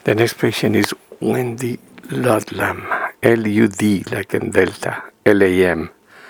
The next patient is Wendy Ludlam, L-U-D, like in Delta, L-A-M.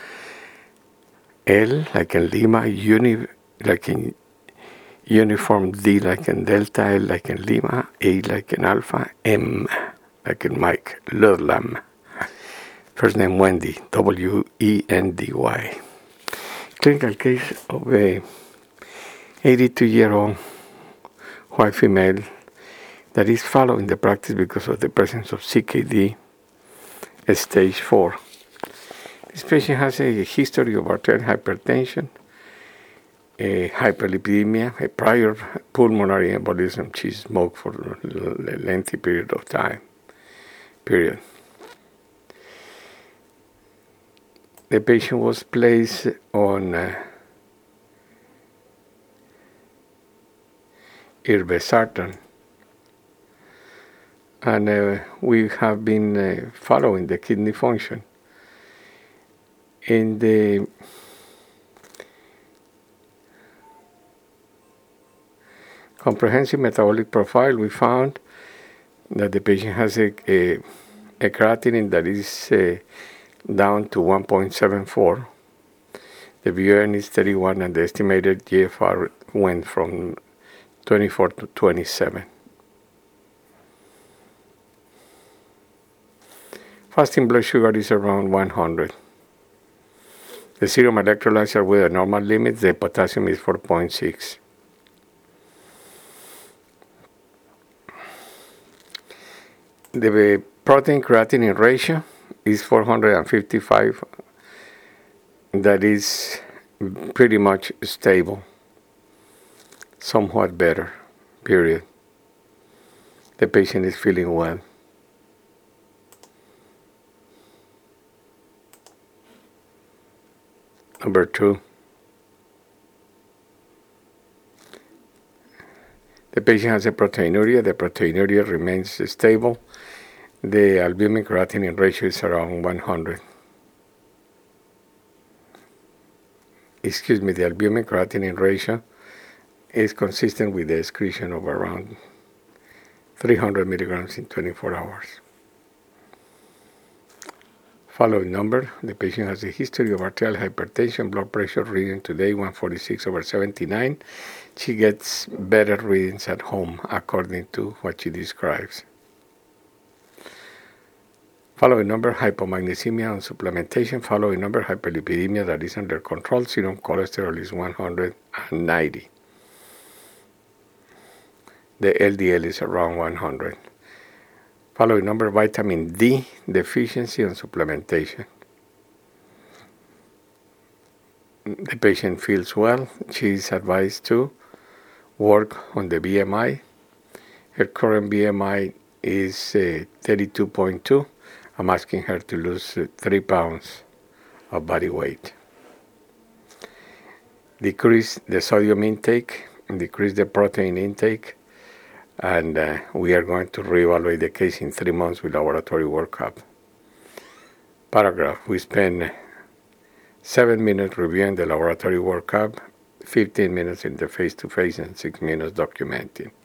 L, like in Lima, like in uniform, D, like in Delta, L, like in Lima, A, like in Alpha, M, like in Mike, Ludlam. First name Wendy, W-E-N-D-Y. Clinical case of a 82-year-old white female that is following the practice because of the presence of CKD stage 4. This patient has a history of arterial hypertension, a hyperlipidemia, a prior pulmonary embolism. She smoked for a lengthy period of time. The patient was placed on irbesartan, and we have been following the kidney function. In the comprehensive metabolic profile, we found that the patient has a creatinine that is down to 1.74. The VON is 31, and the estimated GFR went from 24 to 27. Fasting blood sugar is around 100. The serum electrolytes are with a normal limit. The potassium is 4.6. The protein creatinine ratio is 455. That is pretty much stable, somewhat better, period. The patient is feeling well. Number 2. The patient has a proteinuria. The proteinuria remains stable. The albumin creatinine ratio is around 100. The albumin creatinine ratio is consistent with the excretion of around 300 milligrams in 24 hours. Following number, the patient has a history of arterial hypertension, blood pressure reading today 146/79. She gets better readings at home according to what she describes. Following number, hypomagnesemia on supplementation. Following number, hyperlipidemia that is under control. Serum cholesterol is 190. The LDL is around 100. Following number, vitamin D deficiency on supplementation. The patient feels well. She is advised to work on the BMI. Her current BMI is 32.2. I'm asking her to lose 3 pounds of body weight. Decrease the sodium intake, decrease the protein intake, and we are going to reevaluate the case in 3 months with laboratory workup. Paragraph, we spend 7 minutes reviewing the laboratory workup, 15 minutes in the face-to-face, and 6 minutes documenting.